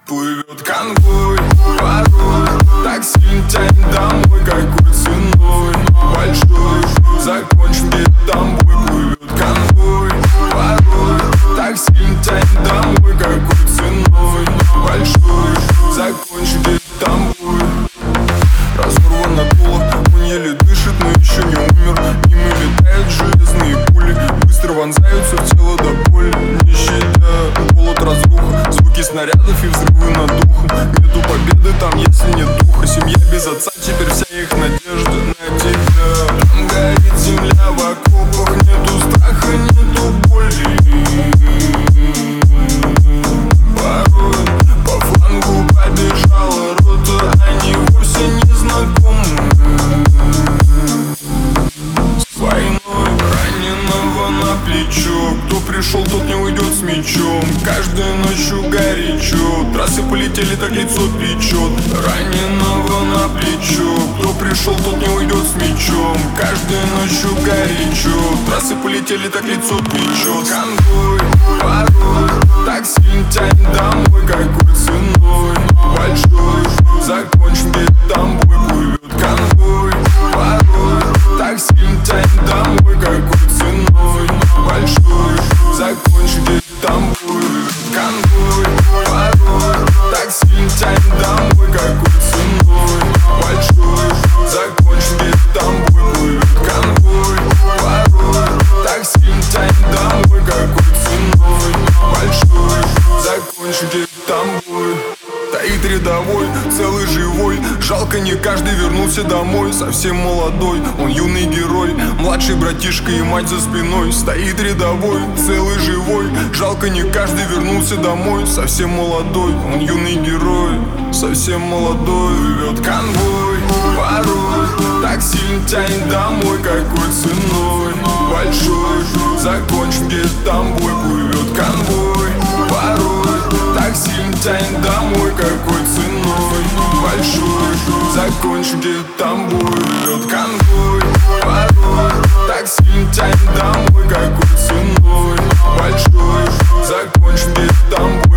Плывет конвой, порой так сильно тянет домой, какой ценой большой. Закончим где-то тобой. Плывет конвой, порой так сильно тянет домой, какой ценой большой. Закончим где-то тобой. Разорвано дуло, он еле дышит, но еще не умер. Мимо летают железные пули, быстро вонзаются в тело до боли. Не щадя, голод, разруха, звуки снарядов и взрывы над духом. Нету победы там, если нет духа. Семья без отца, теперь вся их надежда на тебя. Там горит земля в окопах, нету страха, нету боли. Порой по флангу побежала рота, они вовсе не знакомы с войной. Раненого на плечо, кто пришел, тот не уйдет с мечом. Каждой ночью горячо, трассы полетели, так лицо печет. Раненого на плечо, кто пришел, тот не уйдет с мечом. Каждой ночью горячо, трассы полетели, так лицо печет. Конвой, порой так сильно тянет домой, какой ценой большой. Закончим где-то тобой. Плывет конвой, порой так сильно тянет домой, какой ценой большой. Закончим где-то тобой. Конвой, порой так сильно тянет домой, какой ценой большой. Закончим где-то тобой. Плывет конвой, порой так сильно тянет домой, какой ценой большой. Закончим где-то тобой. Стоит рядовой, целый живой. Жалко, не каждый вернулся домой. Совсем молодой, он юный герой. Младший братишка и мать за спиной. Стоит рядовой, целый живой. Жалко, не каждый вернулся домой. Совсем молодой, он юный герой. Совсем молодой. Плывет конвой, порой так сильно тянет домой, какой ценой большой. Закончим где-то тобой. Плывет конвой, порой так сильно тянет домой, какой ценой большой. Закончим где-то тобой. Плывет конвой, порой так сильно тянет домой, какой ценой большой. Закончим где-то тобой.